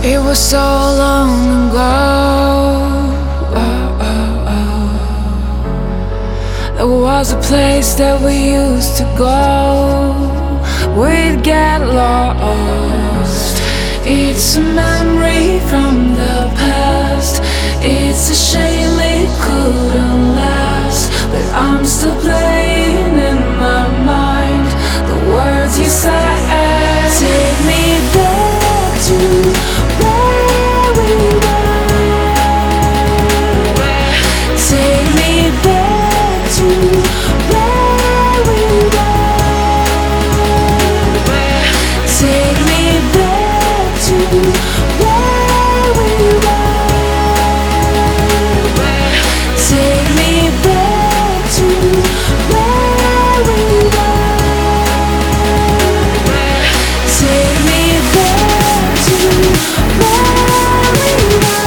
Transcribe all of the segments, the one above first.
It was so long ago. There was a place that we used to go. We'd get lost. It's a memory from the past. It's a shame it couldn't last, but I'm still playing in my mind the words you said. Take me back to where we were. Take me back to where we were. Take me back to where we were. Take me back to where we were. Take me back to where we were.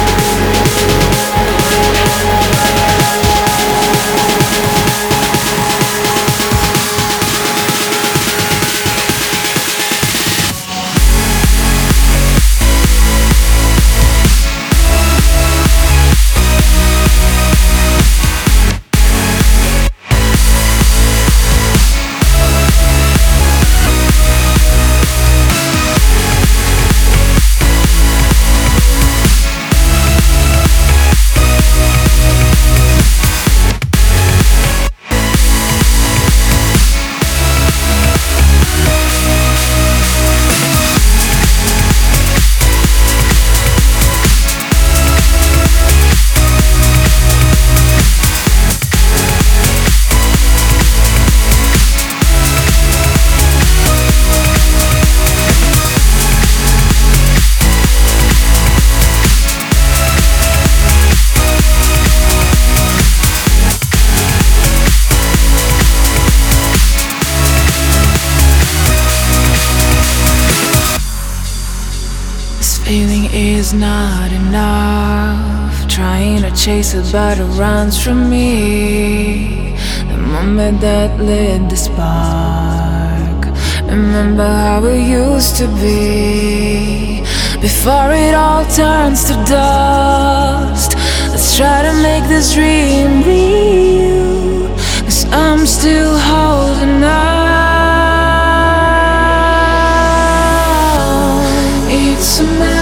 Feeling is not enough. Trying to chase it, but it runs from me. The moment that lit the spark. Remember how it used to be before it all turns to dust. Let's try to make this dream real, 'cause I'm still holding on. It's a